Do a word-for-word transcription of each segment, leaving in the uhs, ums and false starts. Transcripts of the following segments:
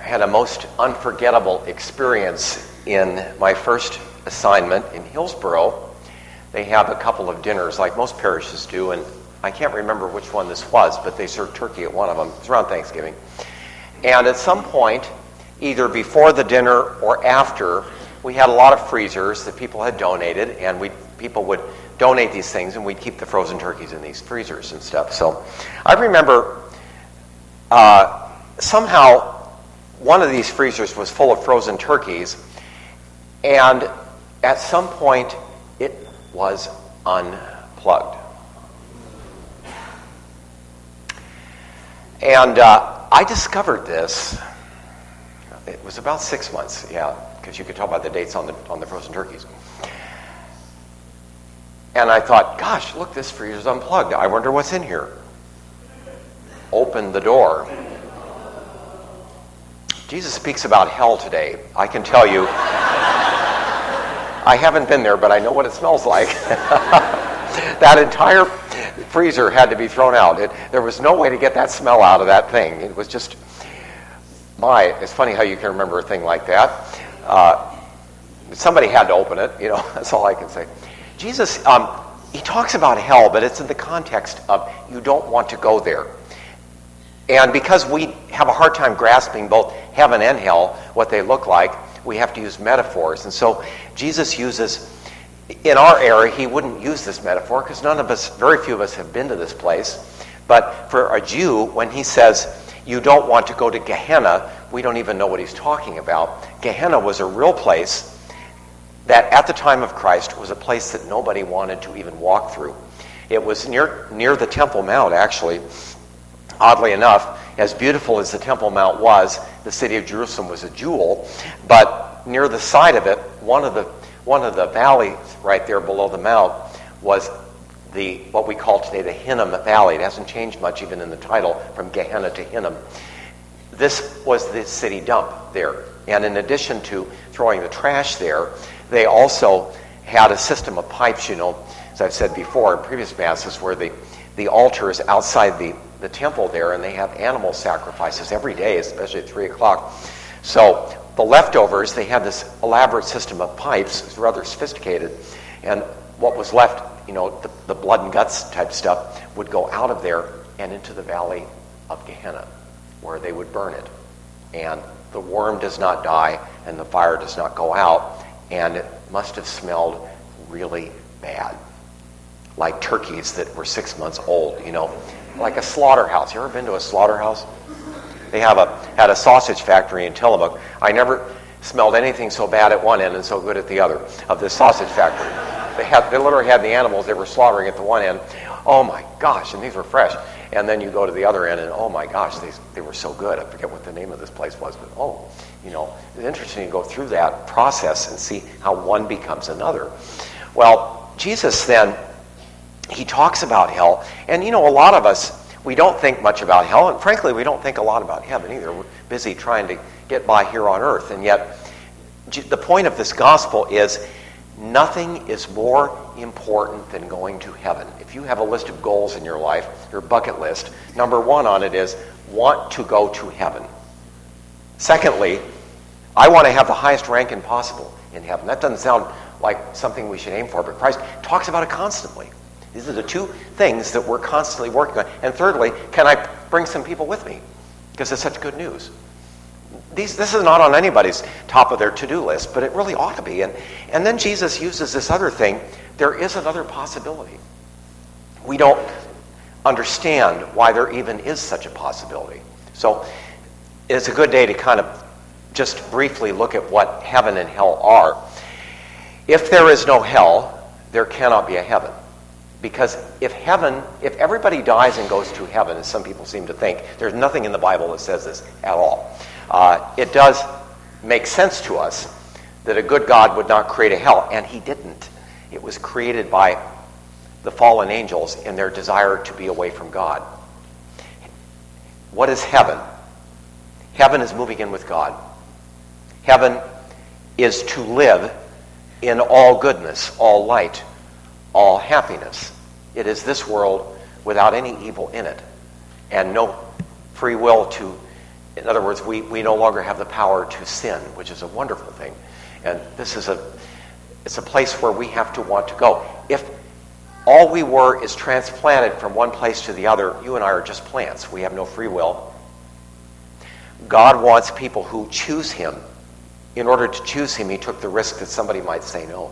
had a most unforgettable experience in my first assignment in Hillsboro. They have a couple of dinners like most parishes do, and I can't remember which one this was, but they served turkey at one of them. It was around Thanksgiving. And at some point, either before the dinner or after, we had a lot of freezers that people had donated, and we people would donate these things, and we'd keep the frozen turkeys in these freezers and stuff. So I remember uh, somehow one of these freezers was full of frozen turkeys, and at some point it was unplugged. And uh, I discovered this, it was about six months, yeah, because you could tell by the dates on the on the frozen turkeys. And I thought, gosh, look, this freezer's unplugged. I wonder what's in here. Opened the door. Jesus speaks about hell today. I can tell you, I haven't been there, but I know what it smells like. That entire freezer had to be thrown out. It, there was no way to get that smell out of that thing. It was just, my, it's funny how you can remember a thing like that. Uh, somebody had to open it, you know, that's all I can say. Jesus, um, he talks about hell, but it's in the context of you don't want to go there. And because we have a hard time grasping both heaven and hell, what they look like, we have to use metaphors. And so Jesus uses, in our era, he wouldn't use this metaphor because none of us, very few of us have been to this place. But for a Jew, when he says, you don't want to go to Gehenna, we don't even know what he's talking about. Gehenna was a real place that at the time of Christ was a place that nobody wanted to even walk through. It was near near the Temple Mount, actually. Oddly enough, as beautiful as the Temple Mount was, the city of Jerusalem was a jewel, but near the side of it, one of the one of the valleys right there below the mount was the what we call today the Hinnom Valley. It hasn't changed much even in the title from Gehenna to Hinnom. This was the city dump there. And in addition to throwing the trash there, they also had a system of pipes, you know, as I've said before in previous masses, where the, the altar is outside the, the temple there, and they have animal sacrifices every day, especially at three o'clock. So the leftovers, they had this elaborate system of pipes. It was rather sophisticated. And what was left, you know, the, the blood and guts type stuff, would go out of there and into the valley of Gehenna, where they would burn it. And the worm does not die, and the fire does not go out, and it must have smelled really bad. Like turkeys that were six months old, you know, like a slaughterhouse. You ever been to a slaughterhouse? They have a had a sausage factory in Tillamook. I never smelled anything so bad at one end and so good at the other of this sausage factory. They had they literally had the animals they were slaughtering at the one end. Oh my gosh, and these were fresh. And then you go to the other end, and oh my gosh, they they were so good. I forget what the name of this place was, but oh, you know, it's interesting to go through that process and see how one becomes another. Well, Jesus then, he talks about hell, and you know, a lot of us, we don't think much about hell, and frankly, we don't think a lot about heaven either. We're busy trying to get by here on earth, and yet the point of this gospel is nothing is more important than going to heaven. If you have a list of goals in your life, your bucket list, number one on it is want to go to heaven. Secondly, I want to have the highest ranking possible in heaven. That doesn't sound like something we should aim for, but Christ talks about it constantly. These are the two things that we're constantly working on. And thirdly, can I bring some people with me? Because it's such good news. These, this is not on anybody's top of their to-do list, but it really ought to be. And, and then Jesus uses this other thing. There is another possibility. We don't understand why there even is such a possibility. So it's a good day to kind of just briefly look at what heaven and hell are. If there is no hell, there cannot be a heaven. Because if heaven, if everybody dies and goes to heaven, as some people seem to think, there's nothing in the Bible that says this at all. Uh, it does make sense to us that a good God would not create a hell, and he didn't. It was created by the fallen angels in their desire to be away from God. What is heaven? Heaven is moving in with God. Heaven is to live in all goodness, all light, all happiness. It is this world without any evil in it, and no free will to In other words, we, we no longer have the power to sin, which is a wonderful thing. And this is a, it's a place where we have to want to go. If all we were is transplanted from one place to the other, you and I are just plants. We have no free will. God wants people who choose him. In order to choose him, he took the risk that somebody might say no.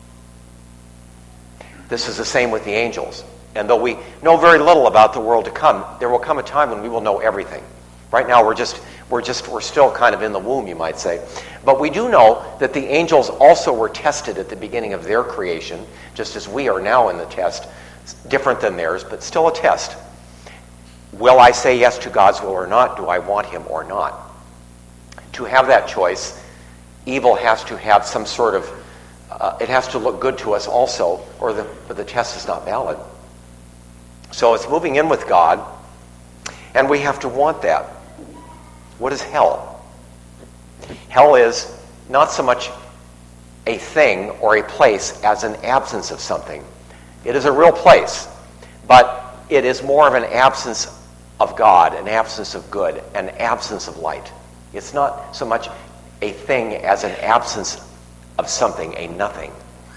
This is the same with the angels. And though we know very little about the world to come, there will come a time when we will know everything. Right now, we're just, we're just, we're still kind of in the womb, you might say. But we do know that the angels also were tested at the beginning of their creation, just as we are now in the test, different than theirs, but still a test. Will I say yes to God's will or not? Do I want him or not? To have that choice, evil has to have some sort of, uh, it has to look good to us also, or the, or the test is not valid. So it's moving in with God, and we have to want that. What is hell? Hell is not so much a thing or a place as an absence of something. It is a real place, but it is more of an absence of God, an absence of good, an absence of light. It's not so much a thing as an absence of something, a nothing.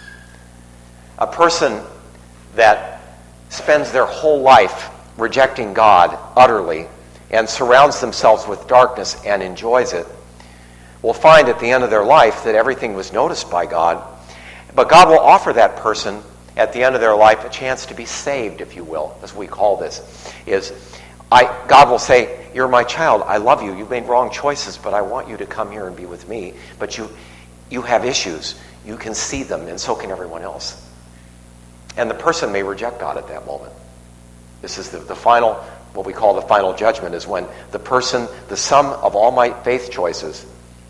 A person that spends their whole life rejecting God utterly and surrounds themselves with darkness and enjoys it will find at the end of their life that everything was noticed by God. But God will offer that person at the end of their life a chance to be saved, if you will, as we call this. Is I, God will say, you're my child, I love you, you've made wrong choices, but I want you to come here and be with me. But you, you have issues, you can see them, and so can everyone else. And the person may reject God at that moment. This is the, the final, what we call the final judgment, is when the person, the sum of all my faith choices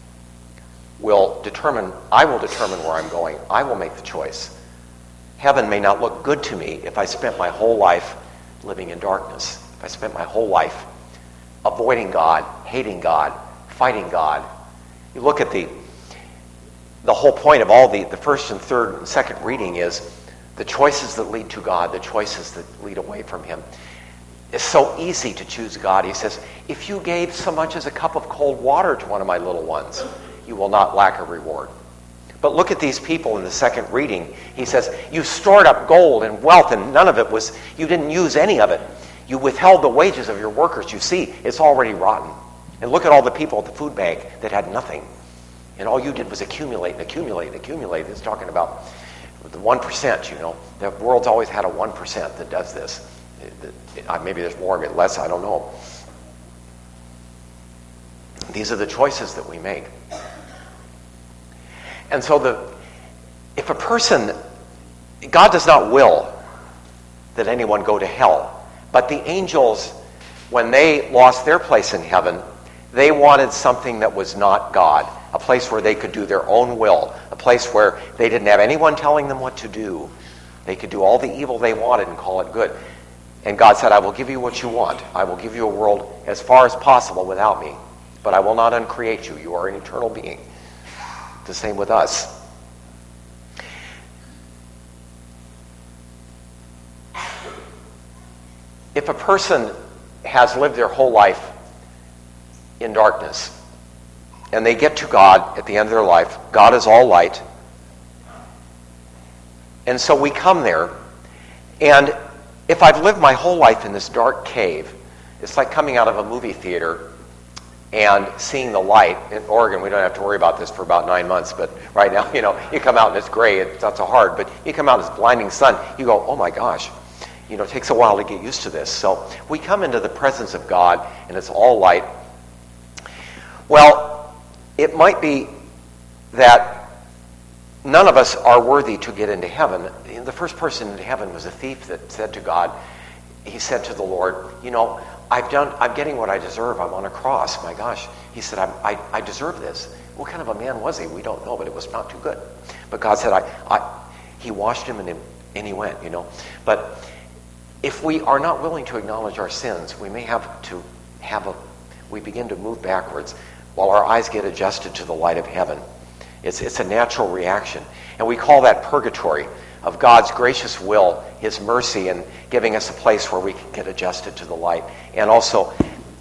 will determine, I will determine where I'm going. I will make the choice. Heaven may not look good to me if I spent my whole life living in darkness. If I spent my whole life avoiding God, hating God, fighting God. You look at the, the whole point of all the, the first and third and second reading is the choices that lead to God, the choices that lead away from him. It's so easy to choose God. He says, if you gave so much as a cup of cold water to one of my little ones, you will not lack a reward. But look at these people in the second reading. He says, you stored up gold and wealth, and none of it was, you didn't use any of it. You withheld the wages of your workers. You see, it's already rotten. And look at all the people at the food bank that had nothing. And all you did was accumulate and accumulate and accumulate. It's talking about the one percent, you know. The world's always had a one percent that does this. Maybe there's more, maybe less, I don't know. These are the choices that we make. And so the, if a person, God does not will that anyone go to hell, but the angels, when they lost their place in heaven, they wanted something that was not God, a place where they could do their own will, a place where they didn't have anyone telling them what to do. They could do all the evil they wanted and call it good. And God said, I will give you what you want. I will give you a world as far as possible without me, but I will not uncreate you. You are an eternal being. The same with us. If a person has lived their whole life in darkness, and they get to God at the end of their life, God is all light. And so we come there, and if I've lived my whole life in this dark cave, it's like coming out of a movie theater and seeing the light. In Oregon, we don't have to worry about this for about nine months, but right now, you know, you come out and it's gray, it's not so hard, but you come out and it's blinding sun, you go, oh my gosh. You know, it takes a while to get used to this. So we come into the presence of God, and it's all light. Well, it might be that none of us are worthy to get into heaven. The first person into heaven was a thief that said to God, he said to the Lord, you know, I've done, I'm getting what I deserve. I'm on a cross. My gosh. He said, I'm, I, I deserve this. What kind of a man was he? We don't know, but it was not too good. But God said, I, I he washed him and, and he went, you know. But if we are not willing to acknowledge our sins, we may have to have a, we begin to move backwards while our eyes get adjusted to the light of heaven. It's, it's a natural reaction. And we call that purgatory, of God's gracious will, his mercy, and giving us a place where we can get adjusted to the light. And also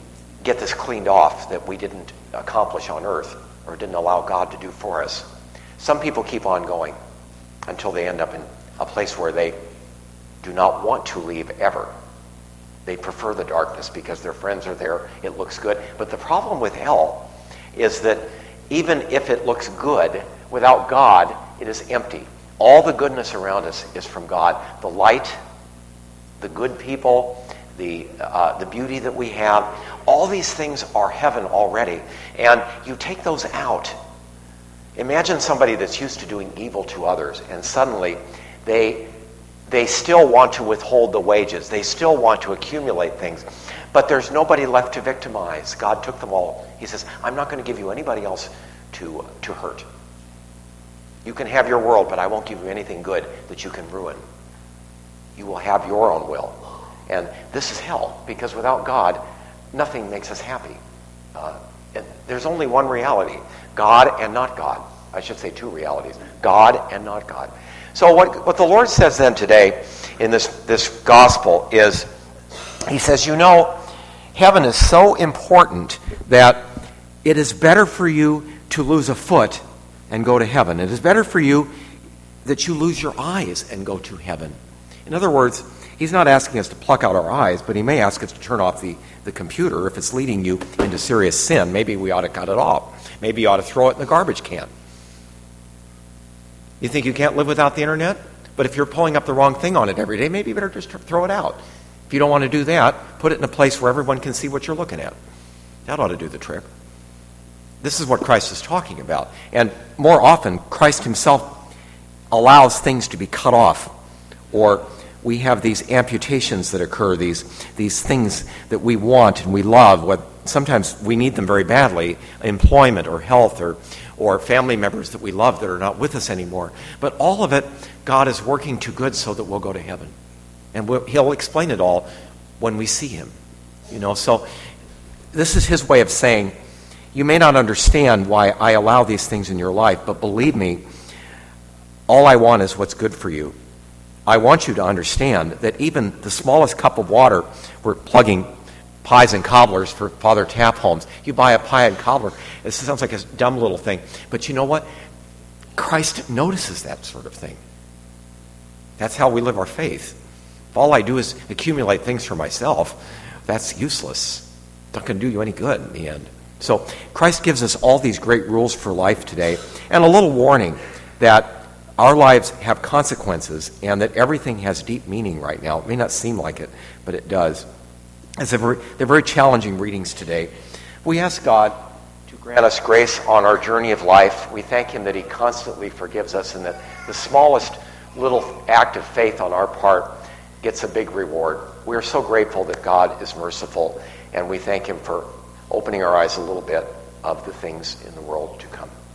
get this cleaned off that we didn't accomplish on earth or didn't allow God to do for us. Some people keep on going until they end up in a place where they do not want to leave ever. They prefer the darkness because their friends are there. It looks good. But the problem with hell is that even if it looks good, without God, it is empty. All the goodness around us is from God. The light, the good people, the uh, the beauty that we have, all these things are heaven already. And you take those out. Imagine somebody that's used to doing evil to others, and suddenly they they still want to withhold the wages. They still want to accumulate things. But there's nobody left to victimize. God took them all. He says, I'm not going to give you anybody else to to hurt. You can have your world, but I won't give you anything good that you can ruin. You will have your own will. And this is hell, because without God, nothing makes us happy. Uh, and there's only one reality, God and not God. I should say two realities, God and not God. So what, what the Lord says then today in this, this gospel is, he says, you know, heaven is so important that it is better for you to lose a foot and go to heaven. It is better for you that you lose your eyes and go to heaven. In other words, he's not asking us to pluck out our eyes, but he may ask us to turn off the, the computer. If it's leading you into serious sin, maybe we ought to cut it off. Maybe you ought to throw it in the garbage can. You think you can't live without the internet? But if you're pulling up the wrong thing on it every day, maybe you better just throw it out. If you don't want to do that, put it in a place where everyone can see what you're looking at. That ought to do the trick. This is what Christ is talking about. And more often, Christ himself allows things to be cut off, or we have these amputations that occur, these these things that we want and we love. What sometimes we need them very badly, employment or health or or family members that we love that are not with us anymore. But all of it, God is working to good so that we'll go to heaven. And we'll, he'll explain it all when we see him. You know, so this is his way of saying, you may not understand why I allow these things in your life, but believe me, all I want is what's good for you. I want you to understand that even the smallest cup of water, we're plugging pies and cobblers for Father Tap Homes. You buy a pie and cobbler, it sounds like a dumb little thing, but you know what? Christ notices that sort of thing. That's how we live our faith. If all I do is accumulate things for myself, that's useless. It's not going to do you any good in the end. So Christ gives us all these great rules for life today, and a little warning that our lives have consequences and that everything has deep meaning right now. It may not seem like it, but it does. It's a very, they're very challenging readings today. We ask God to grant us grace on our journey of life. We thank him that he constantly forgives us and that the smallest little act of faith on our part gets a big reward. We are so grateful that God is merciful, and we thank him for opening our eyes a little bit of the things in the world to come.